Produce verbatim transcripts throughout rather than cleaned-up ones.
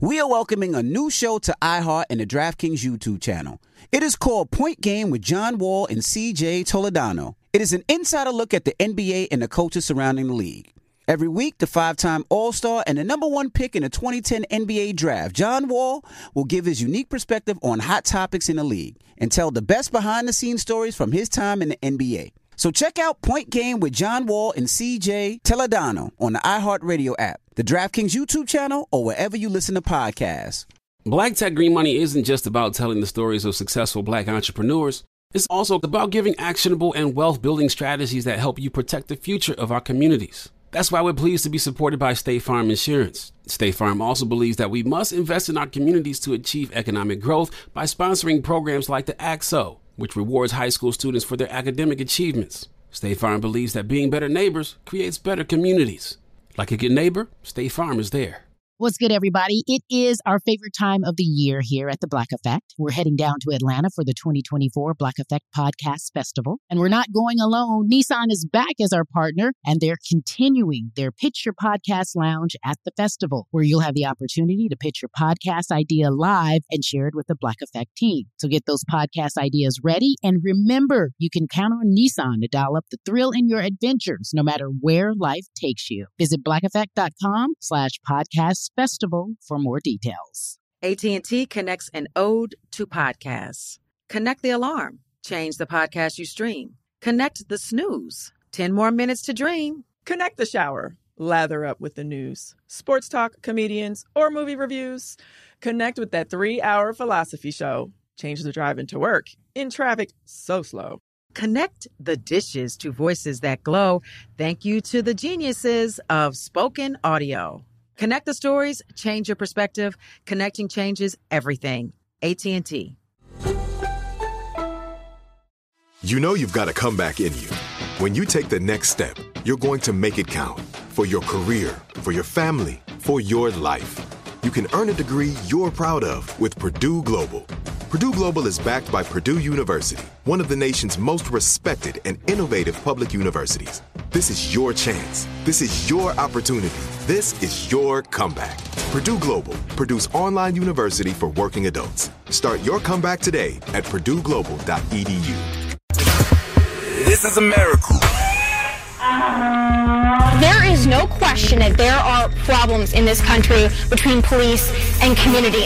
we are welcoming a new show to iHeart and the DraftKings YouTube channel. It is called Point Game with John Wall and C J Toledano. It is an insider look at the N B A and the coaches surrounding the league. Every week, the five-time All-Star and the number one pick in the twenty ten N B A Draft, John Wall, will give his unique perspective on hot topics in the league and tell the best behind-the-scenes stories from his time in the N B A. So check out Point Game with John Wall and C J Toledano on the iHeartRadio app, the DraftKings YouTube channel, or wherever you listen to podcasts. Black Tech Green Money isn't just about telling the stories of successful black entrepreneurs. It's also about giving actionable and wealth-building strategies that help you protect the future of our communities. That's why we're pleased to be supported by State Farm Insurance. State Farm also believes that we must invest in our communities to achieve economic growth by sponsoring programs like the A C S O, which rewards high school students for their academic achievements. State Farm believes that being better neighbors creates better communities. Like a good neighbor, State Farm is there. What's good, everybody? It is our favorite time of the year here at the Black Effect. We're heading down to Atlanta for the twenty twenty-four Black Effect Podcast Festival. And we're not going alone. Nissan is back as our partner, and they're continuing their Pitch Your Podcast Lounge at the festival, where you'll have the opportunity to pitch your podcast idea live and share it with the Black Effect team. So get those podcast ideas ready. And remember, you can count on Nissan to dial up the thrill in your adventures, no matter where life takes you. Visit blackeffect.com slash podcast festival for more details. A T and T connects an ode to podcasts. Connect the alarm. Change the podcast you stream. Connect the snooze. ten more minutes to dream. Connect the shower. Lather up with the news. Sports talk, comedians, or movie reviews. Connect with that three-hour philosophy show. Change the drive into work in traffic so slow. Connect the dishes to voices that glow. Thank you to the geniuses of spoken audio. Connect the stories, change your perspective. Connecting changes everything. A T and T. You know you've got a comeback in you. When you take the next step, you're going to make it count. For your career, for your family, for your life. You can earn a degree you're proud of with Purdue Global. Purdue Global is backed by Purdue University, one of the nation's most respected and innovative public universities. This is your chance. This is your opportunity. This is your comeback. Purdue Global, Purdue's online university for working adults. Start your comeback today at purdue global dot e d u. This is a miracle. There is no question that there are problems in this country between police and community.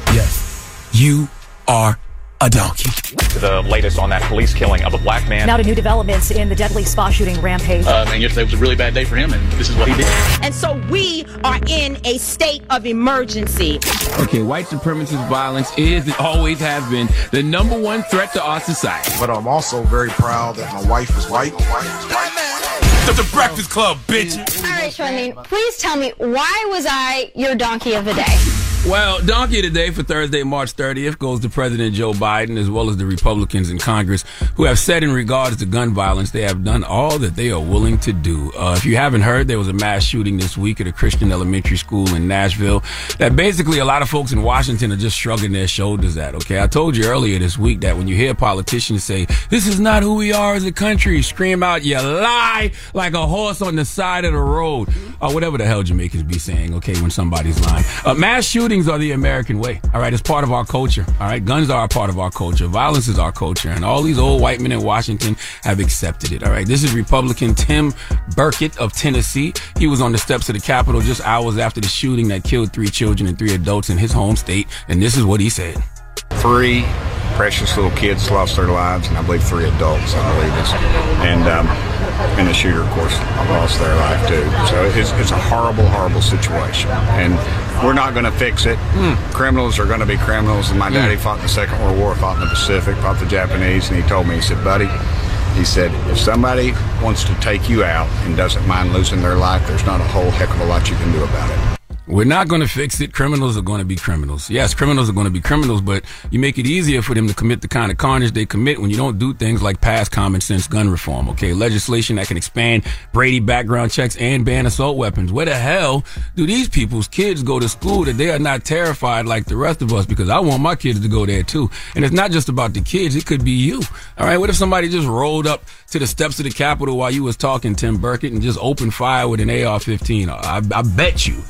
Yes, you are a donkey. The latest on that police killing of a black man. Now to new developments in the deadly spa shooting rampage. Uh, and yesterday was a really bad day for him, and this is what he did. And so we are in a state of emergency. Okay, white supremacist violence is and always has been the number one threat to our society. But I'm also very proud that my wife is white. My wife is white. The Breakfast Club, bitch. All right, Charlene, please tell me, why was I your donkey of the day? Well, donkey of the day for Thursday, March thirtieth goes to President Joe Biden, as well as the Republicans in Congress, who have said in regards to gun violence, they have done all that they are willing to do. Uh, if you haven't heard, there was a mass shooting this week at a Christian elementary school in Nashville that basically a lot of folks in Washington are just shrugging their shoulders at, okay? I told you earlier this week that when you hear politicians say, this is not who we are as a country, scream out, you lie, like a horse on the side of the road, or whatever the hell Jamaicans be saying, okay, when somebody's lying. Uh, mass shooting are the American way. All right. It's part of our culture. All right. Guns are a part of our culture. Violence is our culture. And all these old white men in Washington have accepted it. All right. This is Republican Tim Burkett of Tennessee. He was on the steps of the Capitol just hours after the shooting that killed three children and three adults in his home state. And this is what he said. Three precious little kids lost their lives, and I believe three adults, I believe it's. And, um, and the shooter, of course, lost their life too. So it's, it's a horrible, horrible situation. And we're not going to fix it. Mm. Criminals are going to be criminals. And my daddy mm. fought in the Second World War, fought in the Pacific, fought the Japanese, and he told me, he said, buddy, he said, if somebody wants to take you out and doesn't mind losing their life, there's not a whole heck of a lot you can do about it. We're not going to fix it. Criminals are going to be criminals. Yes, criminals are going to be criminals, but you make it easier for them to commit the kind of carnage they commit when you don't do things like pass common sense gun reform, okay? Legislation that can expand Brady background checks and ban assault weapons. Where the hell do these people's kids go to school that they are not terrified like the rest of us? Because I want my kids to go there too. And it's not just about the kids. It could be you. All right. What if somebody just rolled up to the steps of the Capitol while you was talking, Tim Burkett, and just opened fire with an A R fifteen? I, I bet you if,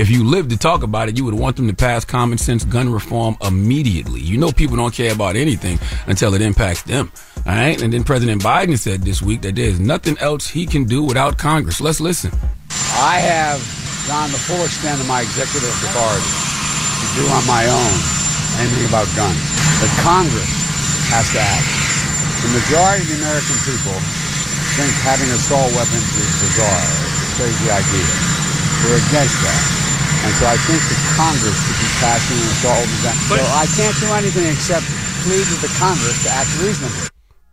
If you lived to talk about it, you would want them to pass common sense gun reform immediately. You know people don't care about anything until it impacts them. All right? And then President Biden said this week that there's nothing else he can do without Congress. Let's listen. I have gone the full extent of my executive authority to do on my own anything about guns. But Congress has to act. The majority of the American people think having assault weapons is bizarre. It's a crazy idea. We're against that. And so I think that Congress should be passing an assault weapons ban. So I can't do anything except plead with the Congress to act reasonably.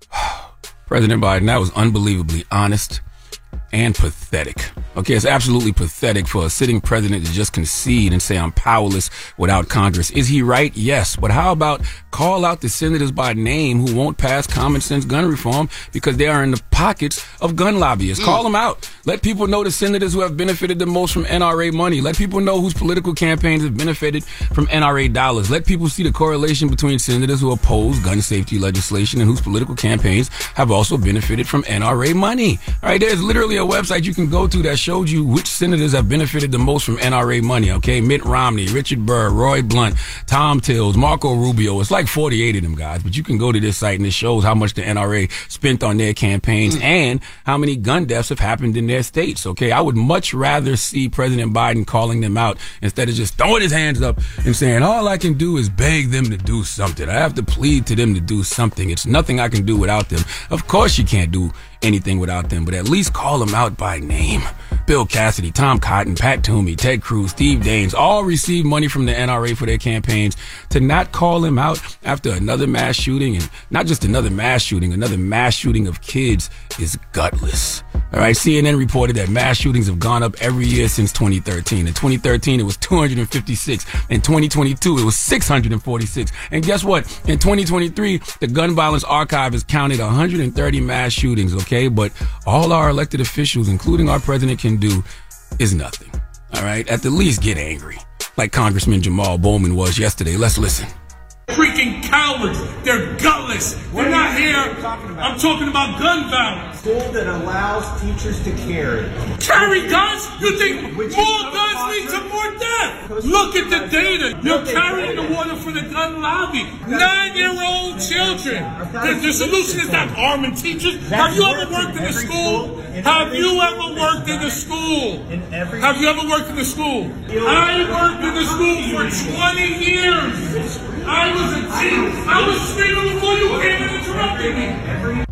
President Biden, that was unbelievably honest and pathetic. Okay, it's absolutely pathetic for a sitting president to just concede and say I'm powerless without Congress. Is he right? Yes. But how about call out the senators by name who won't pass common sense gun reform because they are in the pockets of gun lobbyists? Mm. Call them out. Let people know the senators who have benefited the most from N R A money. Let people know whose political campaigns have benefited from N R A dollars. Let people see the correlation between senators who oppose gun safety legislation and whose political campaigns have also benefited from N R A money. All right, there's literally a website you can go to that showed you which senators have benefited the most from N R A money, okay? Mitt Romney, Richard Burr, Roy Blunt, Tom Tills, Marco Rubio. It's like forty-eight of them guys, but you can go to this site and it shows how much the N R A spent on their campaigns mm. and how many gun deaths have happened in their states, okay? I would much rather see President Biden calling them out instead of just throwing his hands up and saying, all I can do is beg them to do something. I have to plead to them to do something. It's nothing I can do without them. Of course you can't do anything without them, but at least call them out by name. Bill Cassidy, Tom Cotton, Pat Toomey, Ted Cruz, Steve Daines all received money from the N R A for their campaigns. To not call them out after another mass shooting, and not just another mass shooting, another mass shooting of kids is gutless. All right, C N N reported that mass shootings have gone up every year since twenty thirteen. In twenty thirteen, it was two hundred fifty-six. In twenty twenty-two, it was six hundred forty-six. And guess what? In twenty twenty-three, the Gun Violence Archive has counted one hundred thirty mass shootings, okay? But all our elected officials, including our president, can do is nothing. All right? At the least, get angry, like Congressman Jamal Bowman was yesterday. Let's listen. Freaking cowards. They're gutless. They're not here. I'm talking about gun violence. School that allows teachers to carry. Carry guns? You think more guns lead to more death? Look at the data. You're carrying the water for the gun lobby. Nine-year-old children. The, the solution is not arming teachers. Have you ever worked in a school? Have you ever worked in a school? Have you ever worked in a school? I worked in a school for twenty years. I was a teen. I was screaming before you came and interrupted me.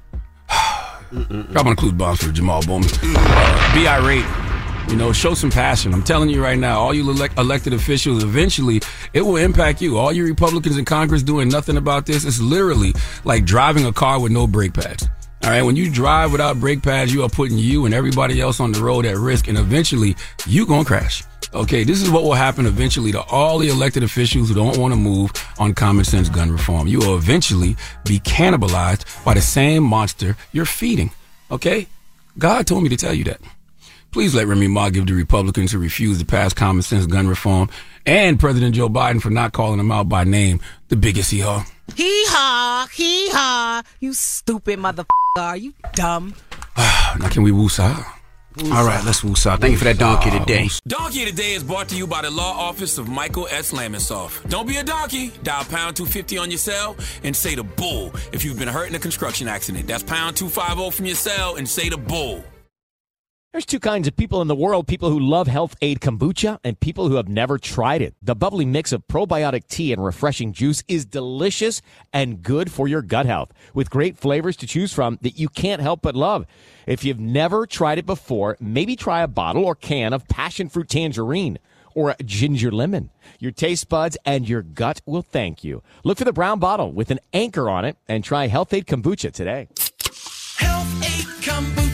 Drop on include bombs for Jamal Bowman. Uh, be irate. You know, show some passion. I'm telling you right now, all you elect- elected officials, eventually, it will impact you. All you Republicans in Congress doing nothing about this, it's literally like driving a car with no brake pads. All right, when you drive without brake pads, you are putting you and everybody else on the road at risk, and eventually, you gonna crash. Okay, this is what will happen eventually to all the elected officials who don't want to move on common sense gun reform. You will eventually be cannibalized by the same monster you're feeding. Okay? God told me to tell you that. Please let Remy Ma give the Republicans who refuse to pass common sense gun reform and President Joe Biden for not calling them out by name the biggest hee-haw. Hee-haw, hee-haw. You stupid motherfucker. Are you dumb? Now can we woosah? All right, let's woosah. Thank you for that donkey today. Donkey today is brought to you by the law office of Michael S. Lamonsoff. Don't be a donkey. Dial pound two fifty on your cell and say the bull if you've been hurt in a construction accident. That's pound two fifty from your cell and say the bull. There's two kinds of people in the world, people who love Health Aid Kombucha and people who have never tried it. The bubbly mix of probiotic tea and refreshing juice is delicious and good for your gut health, with great flavors to choose from that you can't help but love. If you've never tried it before, maybe try a bottle or can of passion fruit tangerine or a ginger lemon. Your taste buds and your gut will thank you. Look for the brown bottle with an anchor on it and try Health Aid Kombucha today. Health Aid Kombucha.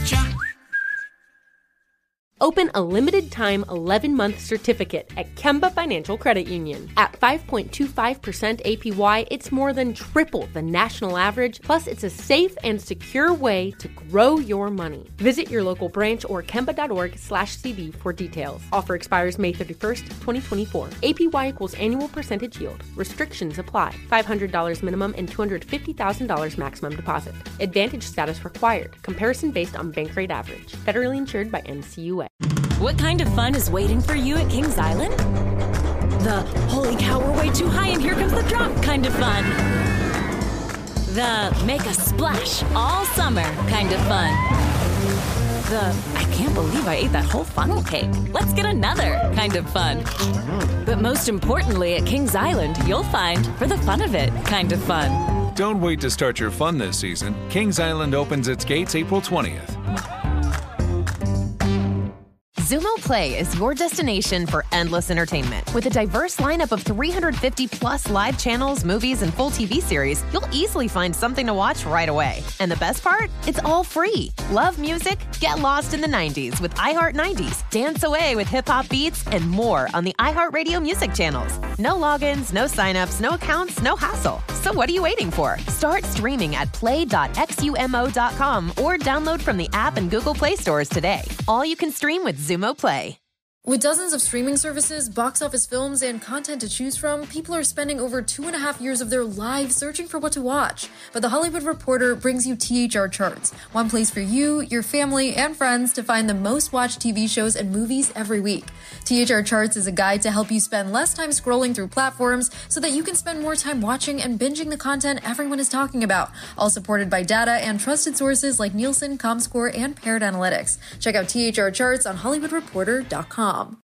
Open a limited-time eleven-month certificate at Kemba Financial Credit Union. At five point two five percent A P Y, it's more than triple the national average, plus it's a safe and secure way to grow your money. Visit your local branch or kemba.org slash CD for details. Offer expires May thirty-first, twenty twenty-four. A P Y equals annual percentage yield. Restrictions apply. five hundred dollars minimum and two hundred fifty thousand dollars maximum deposit. Advantage status required. Comparison based on bank rate average. Federally insured by N C U A. What kind of fun is waiting for you at Kings Island? The holy cow, we're way too high and here comes the drop kind of fun. The make a splash all summer kind of fun. The I can't believe I ate that whole funnel cake. Let's get another kind of fun. But most importantly, at Kings Island, you'll find for the fun of it kind of fun. Don't wait to start your fun this season. Kings Island opens its gates April twentieth. Xumo Play is your destination for endless entertainment. With a diverse lineup of three hundred fifty plus live channels, movies, and full T V series, you'll easily find something to watch right away. And the best part? It's all free. Love music? Get lost in the nineties with iHeart nineties. Dance away with hip-hop beats and more on the iHeartRadio music channels. No logins, no signups, no accounts, no hassle. So what are you waiting for? Start streaming at play dot xumo dot com or download from the app and Google Play stores today. All you can stream with Xumo Play. With dozens of streaming services, box office films, and content to choose from, people are spending over two and a half years of their lives searching for what to watch. But The Hollywood Reporter brings you T H R Charts, one place for you, your family, and friends to find the most watched T V shows and movies every week. T H R Charts is a guide to help you spend less time scrolling through platforms so that you can spend more time watching and binging the content everyone is talking about, all supported by data and trusted sources like Nielsen, Comscore, and Parrot Analytics. Check out T H R Charts on Hollywood Reporter dot com.